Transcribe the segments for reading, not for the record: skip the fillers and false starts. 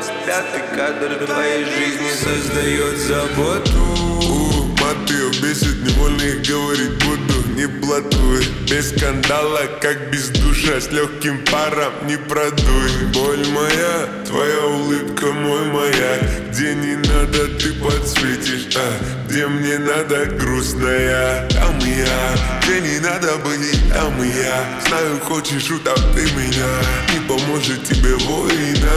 25-й кадр твоей жизни создает заботу. Матыо бесит, невольно их говорить буду. Не блатуй, без скандала, как без душа. С легким паром не продуй. Боль моя, твоя улыбка мой маяк. Где не надо, ты подсветишь, где мне надо грустная. Там и я, где не надо быть, там и я. Знаю, хочешь, утопи меня. Не поможет тебе война.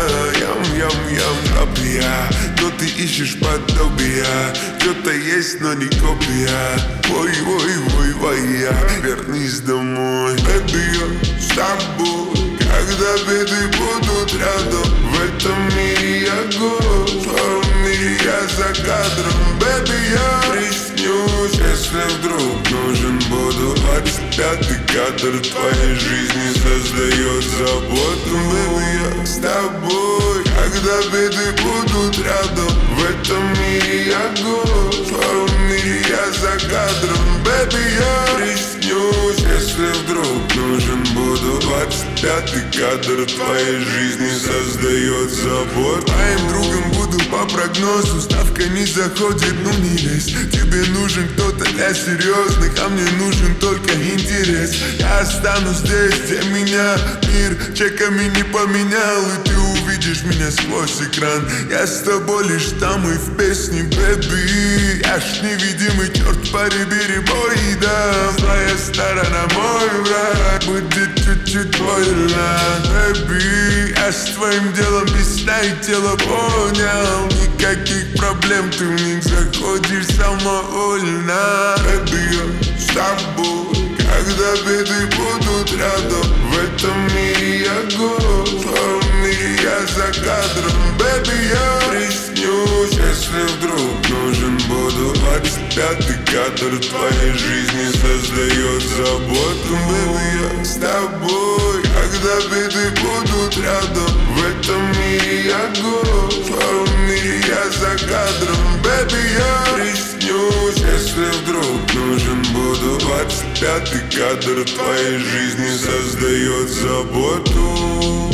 Ям, рабия. Но ты ищешь подобия. Что-то есть, но не копия. Ой, я. Вернись домой. Baby, я с тобой. Когда беды будут рядом, в этом мире я гость, в твоем мире я за кадром. Baby, я приснюсь, если вдруг нужен буду. 25-й кадр твоей жизни создает заботу. Baby, я с тобой. Когда беды будут рядом, в этом мире я гость, в твоем мире я за кадром. Baby, я приснюсь, если вдруг нужен буду. 25-й кадр твоей жизни создает заботу. Твоим другом буду по прогнозу. Ставка не заходит, ну не лезь. Тебе нужен кто-то для серьезных, а мне нужен только интерес. Я останусь здесь, где меня мир чеками не поменял. И ты увидишь меня сквозь экран. Я с тобой лишь там и в песне, baby. Я ж невидимый черт, побери бой, да. Злая сторона мой враг, будет чуть-чуть больно, baby. Я с твоим делом без сна и тела понял. Никаких проблем, ты в них заходишь самовольно. Baby, я с тобой. Когда беды будут рядом, в этом мире я гость, в твоем мире я за кадром. Baby, я приснюсь, если вдруг нужен буду. 25-й кадр твоей жизни создает заботу. Baby, я с тобой. Когда беды будут рядом, в этом мире я гость, в твоем мире я за кадром. Baby, я приснюсь, если вдруг нужен буду. 25-й кадр твоей жизни создает заботу.